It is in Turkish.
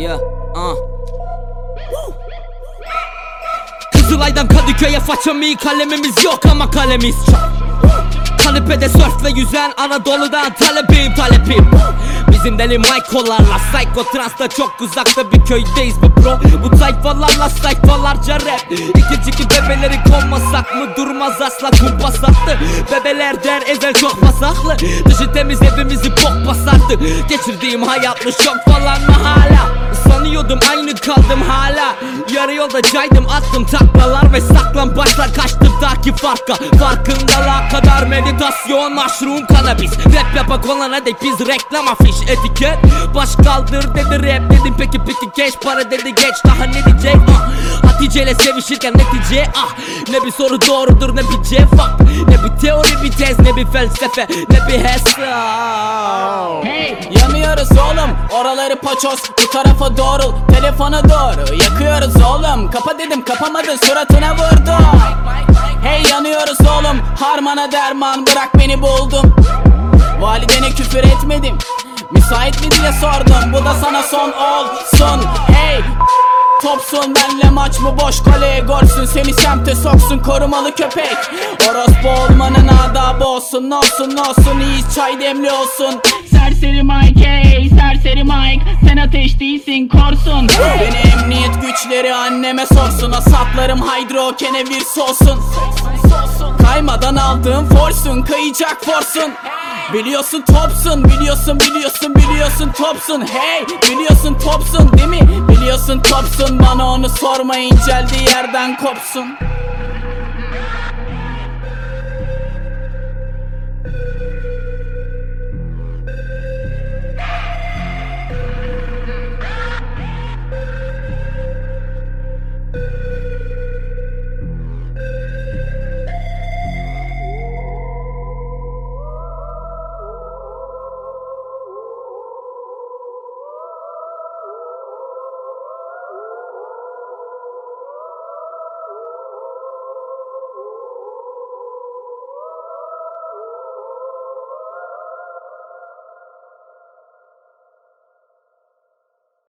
Yeah, Kızılay'dan Kadıköy'e façami, kalemimiz yok ama kalemiz çok. Kanepede sörfle yüzen Anadolu'dan talebim. Bizim deli Michael'larla Psychotrans'ta çok uzakta bir köydeyiz bu bro. Bu tayfalarla sayfalarca rap. İkinci bebeleri konmasak mı durmaz asla, kumpas attı. Bebeler der ezel çok masaklı. Dışı temiz evimizi bok basardı. Geçirdiğim hayat mı şok falan mı hala? Sanıyordum aynı kaldım hala. Yarı yolda caydım attım taklalar ve saklan başlar kaçtım daki farka. Farkındalığa kadar meditasyon, mushroom, cannabis. Rap yapak olana dek biz reklam afiş etiket. Baş kaldır dedi rap dedim peki geç para dedi geç daha ne diyecek Hatice ile sevişirken netice ne bir soru doğrudur ne bir cevap. Ne bir teori bir tez ne bir felsefe ne bir hesap. Hey yanıyoruz oğlum oraları paçoz bu tarafa doğru telefona doğru yakıyoruz oğlum. Kapa dedim kapamadın suratına vurdum. Hey yanıyoruz oğlum harmana derman bırak beni buldum. Validene küfür etmedim müsait mi diye sordum bu da sana son olsun. Hey topsun benle maç mı boş kaleye golsün seni semte soksun korumalı köpek. Orospu olmanın adabı olsun olsun iyiyiz çay demli olsun. Serseri Mike hey serseri Mike sen ateş değilsin korsun. Beni emniyet güçleri anneme sorsun o saplarım hidrokenevir soğusun. Kaymadan aldığım forsun kayacak forsun. Biliyorsun topsun biliyorsun topsun. Hey biliyorsun topsun değil mi? Biliyorsun topsun bana onu sorma inceldiği yerden kopsun.